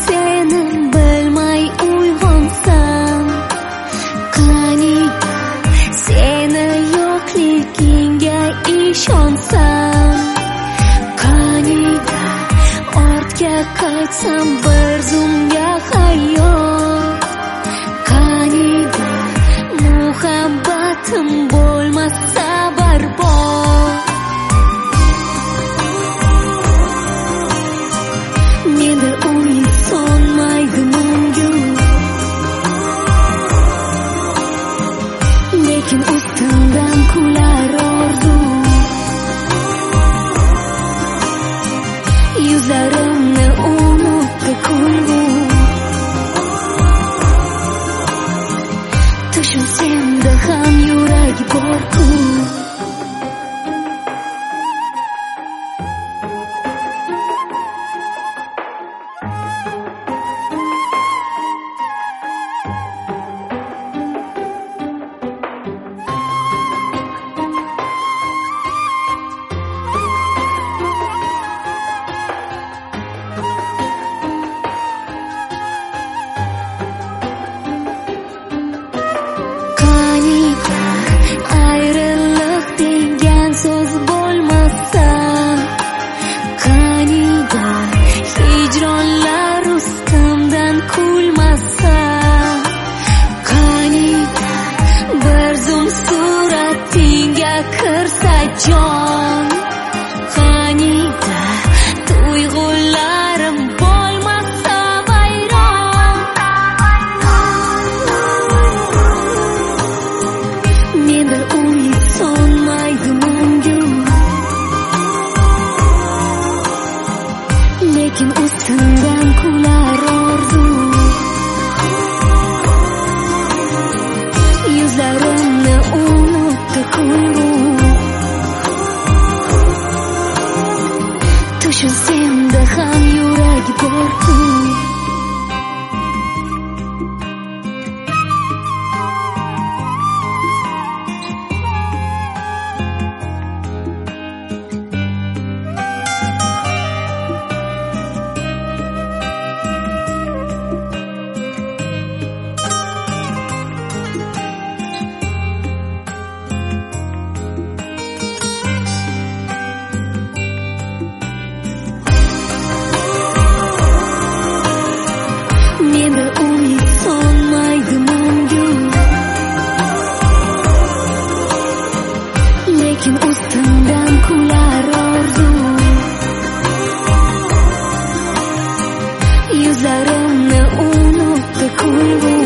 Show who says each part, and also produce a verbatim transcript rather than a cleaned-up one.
Speaker 1: seni bilmay uyg'onsam, qaniydi seni yo'qligingga ishonsam, qaniydi ortga qaytsam bir zumga hayot, qaniydi muhabbatim bo'lmasa barbod. Menda umid so'nmaydi mangu, lekin ustimdan kular orzu. Yuzlarimni unutdi kulgu, tushim senda ham yurak bor-ku. Ayriliq degan so'z bo'lmasa, qaniydi hijronlar ustimdan kulmasa, qaniydi bir zum suratingga kirsa jon, qaniydi tuyg'ularim bo'lmasa vayron. Menda umid so'nmaydi mangu, lekin ustimdan kular orzu. Yuzlarimni unutdi kulgu, tushim senda ham yurak bor-ku. Menda umid so'nmaydi mangu, lekin ustimdan kular orzu. Yuzlarimni unutdi kulgu,